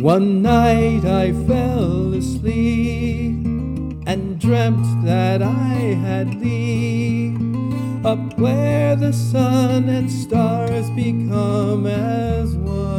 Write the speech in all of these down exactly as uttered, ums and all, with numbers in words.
One night I fell asleep and dreamt that I had thee, up where the sun and stars become as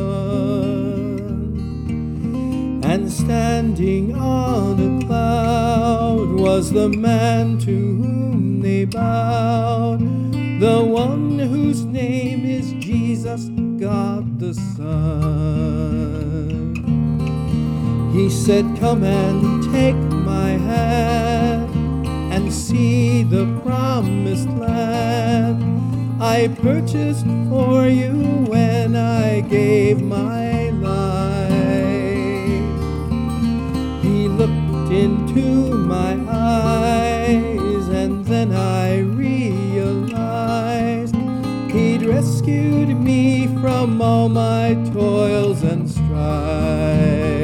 one. And standing on a cloud was the man to whom they bowed, the one whose name is Jesus, God the Son. He said, "Come and take my hand and see the promised land I purchased for you when I gave my life." He looked into my eyes, and then I realized He'd rescued me from all my toils and strife.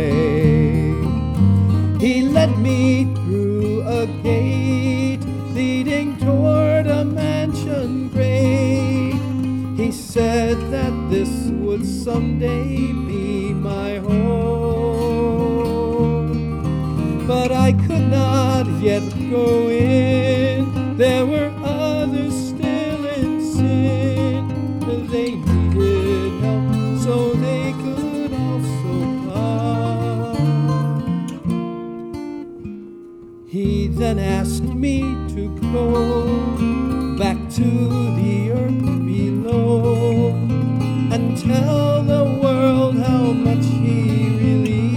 He led me through a gate leading toward a mansion great. He said that this would someday be my home, but I could not yet go in. There were others still in sin. They needed help so they could also come. He then asked me to go back to the earth below and tell the world how much He really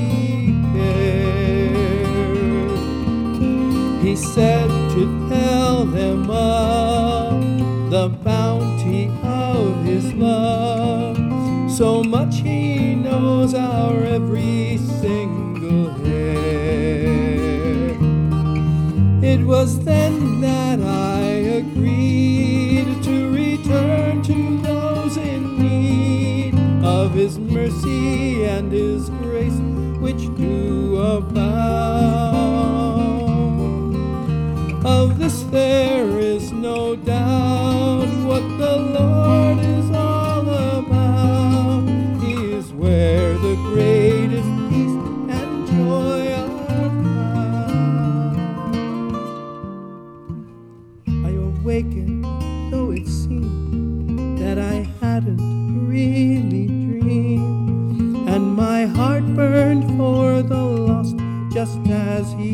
cared. He said to tell them of the bounty of His love, so much He knows our every single hair. It was then that I agreed to return to those in need of His mercy and His grace, which do abound. Of this there is no doubt, what the Lord is all about. He is where the greatest peace and joy are found. I awakened, though it seemed that I hadn't really dreamed, and my heart burned for the lost just as He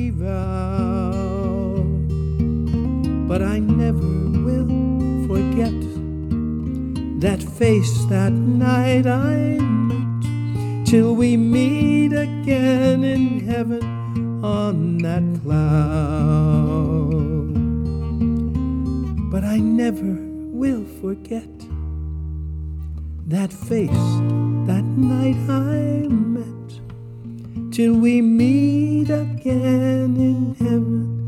vowed. But I never will forget that face that night I met, till we meet again in heaven on that cloud. But I never will forget that face that night I met, till we meet again in heaven